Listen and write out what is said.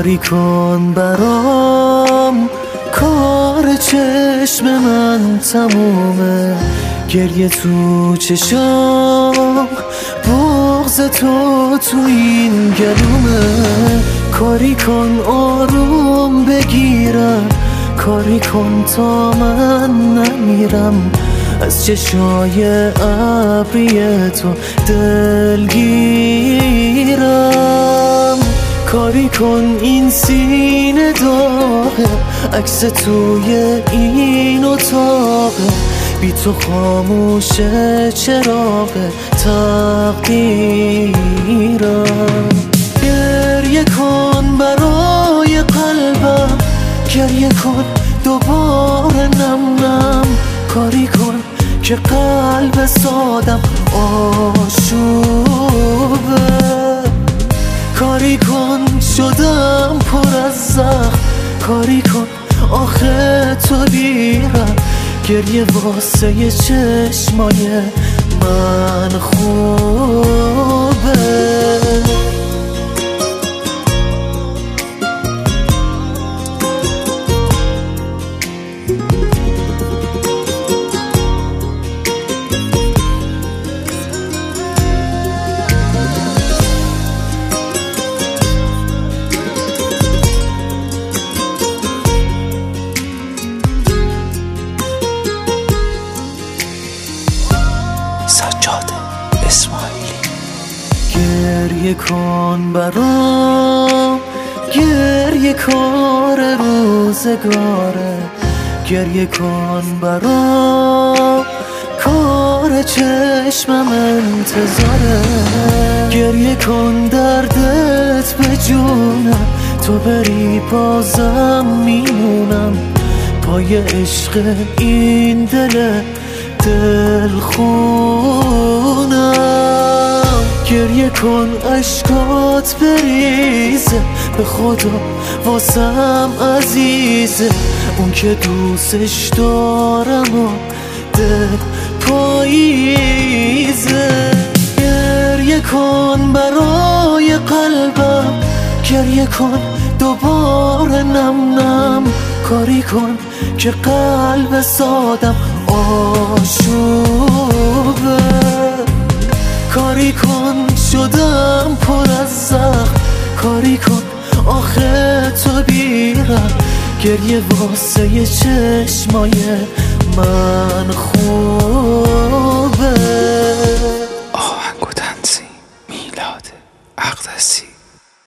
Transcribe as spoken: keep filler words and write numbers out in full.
کاری کن برام، کار چشم من تمومه، گریه تو چشام، بغض تو تو این گلومه. کاری کن آروم بگیرم، کاری کن تا من نمیرم از چشای ابری تو دلگیرم. کاری کن این سینه داغه، عکس توی این اتاقه، بی تو خاموشه چراغ تقدیرم. گریه کن برای قلبم، گریه کن دوباره نم نم. کاری کن که قلب سادم آشوبه، کاری کن شدم پر از زخم. کاری کن آخه تو بیرم، گریه واسه چشمای من خوبه. سجاد اسماعیلی. گریه کن برام، گریه کار روزگاره، گریه کن برام، کار چشمم انتظاره. گریه کن دردت به جونم، تو بری بازم میمونم پای عشق این دل دلخونم. گریه کن اشکات بریزه، به خدا واسم عزیزه، اون که دوستش دارم و دل پاییزه. گریه کن برای قلبم، گریه کن دوباره نم نم. کاری کن که قلب سادم آشوبه، کاری کن شدم پر از زخم. کاری کن آخه تو بیرم، گریه واسه چشمای من